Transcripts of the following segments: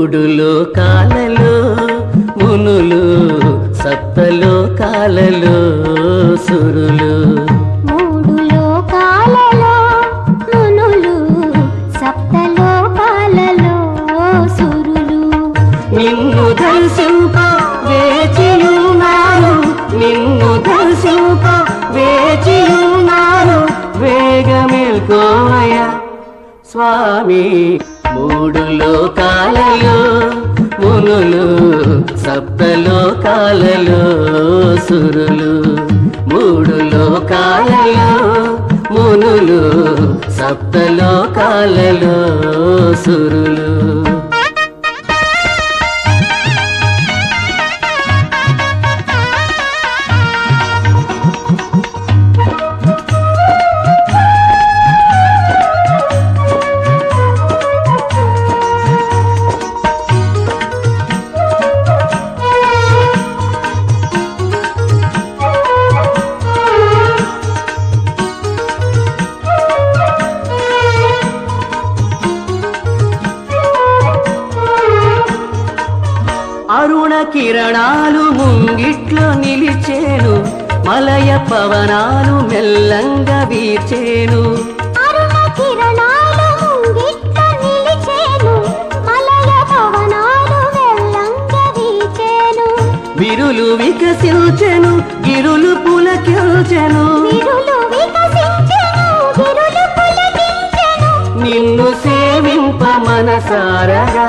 మూడు లోకాలలో మునులు సప్తలోకాలలో సురులు మూడు లోకాలలో మునులు సప్తలోకాలలో సురులు నిన్ను దర్శింప వేచియున్నారు నిన్ను దర్శింప వేచియున్నారు వేగమేల్కోవయ్యా స్వామి మూడు లోకాలలో మునులు సప్తలోకాలలో సురులు మూడు లోకాలలో మునులు సప్తలోకాలలో సురులు అరుణ కిరణాలు ముంగిట్లో నిలిచేను మలయ పవనాలు మెల్లంగా వీచేను అరుణ కిరణాలు ముంగిట్లో నిలిచేను మలయ పవనాలు మెల్లంగా వీచేను విరులు వికసించెను గిరులు పులకించెను విరులు వికసించెను గిరులు పులకించెను నిన్ను సేవింప మనసారగా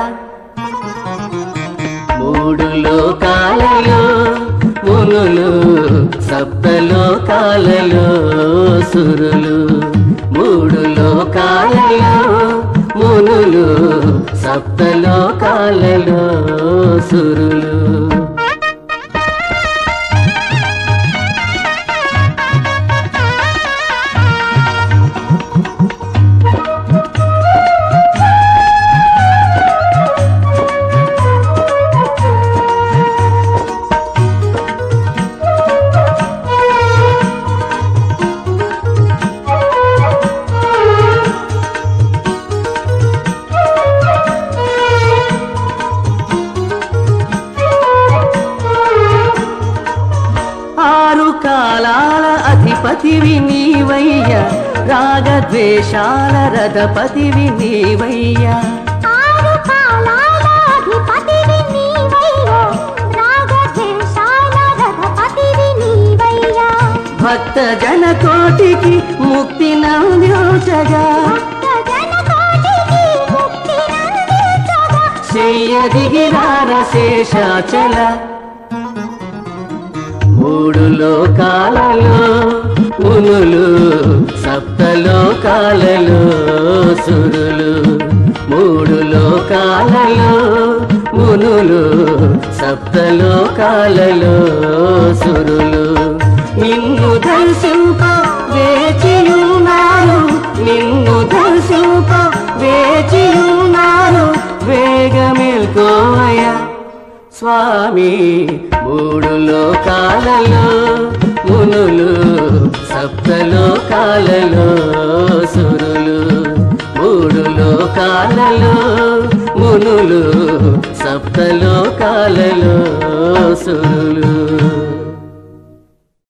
మూడు లోకాలలో మునులు సప్తలోకాలలో సురులు మూడు లోకాలలో మునులు సప్తలోకాలలో సురులు ఆరు కాలాల అధిపతివి నీవయ్యా రాగద్వేషాల రథపతివి నీవయ్యా ఆరు కాలాల అధిపతివి నీవయ్యా రాగద్వేషాల రథపతివి నీవయ్యా భక్త జన కోటికి ముక్తి నందించగా భక్తజనకోటికి ముక్తినందించగా చెయ్యదిగిరార శేషాచల మూడు లోకాలలో మునులు సప్తలోకాలలో సురులు మూడు లోకాలలో మునులు సప్తలోకాలలో సురులు నిన్ను దర్శింప వేచియున్నారు నిన్ను దర్శింప వేచియున్నారు వేగమేల్కోవయ్యా స్వామి మూడు లోకాలలో మునులు సప్తలోకాలలో సురులు మూడు లోకాలలో మునులు సప్తలోకాలలో సురులు